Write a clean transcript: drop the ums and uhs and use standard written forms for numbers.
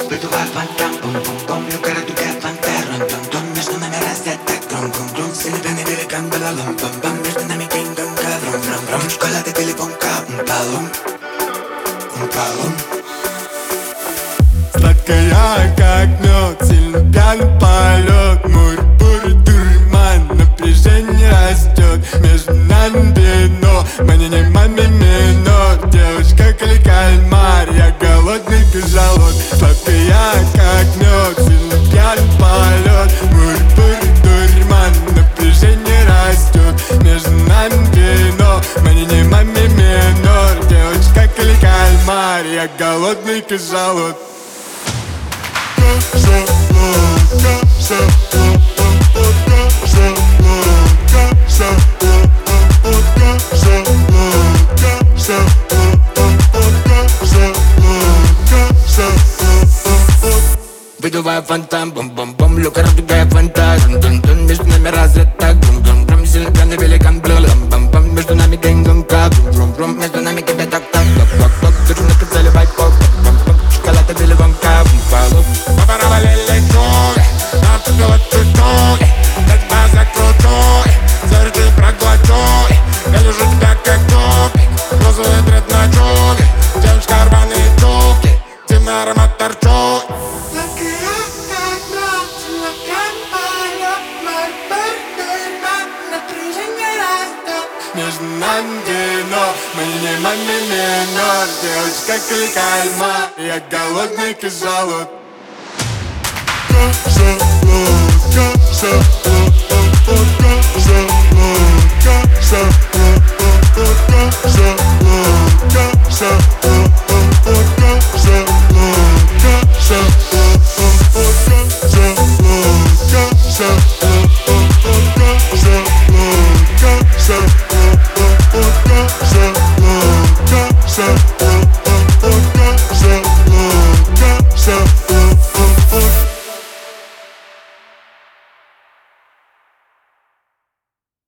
Выдувая фонтан, бум-бум-бум, люкара дугает фонтан, рум-дум-дум, между нами розетка, крум-крум-крум, серебряный великан, балалум-бам-бам, между нами кинг-конга, рум-рум-рум, шоколад и телефонка, умпалум, умпалум. Сладкая, как мед, сильно пьяный полет, мур-бур, дурман, напряжение растет, между нами вино, мне не маме минор, девочка как кальмар, я голодный кожалот. Сладкая, как мед, сильно пьяный полет, мур-бур, дурман, напряжение растет, между нами вино, мне не маме минор, девочка как кальмар, я голодный кожалот. Выдувая фонтан, бум-бум-бум, люка раздвигая фонтан, дун-дун-дун, между нами розетка, гум-гум-гум, серебряный великан, блум-бам-бам, между нами гэнг-гунга, гум-гум-гум, между нами кипяток-так, лок-лок-лок, держу на прицеле байк-пок, бам-бам, шоколад и телефонка, бум-балу. Попаравалили чуй, напутала чуть-чуть, дать база крутой, заряди проглочуй, я лежу тебя как тупик, розовый дред на чуге, девочка рваные чуки, темный аромат торчуй. Между нами вино, мы не маме минор, девочка как кальмар, я голодный кожалот. Кожалот.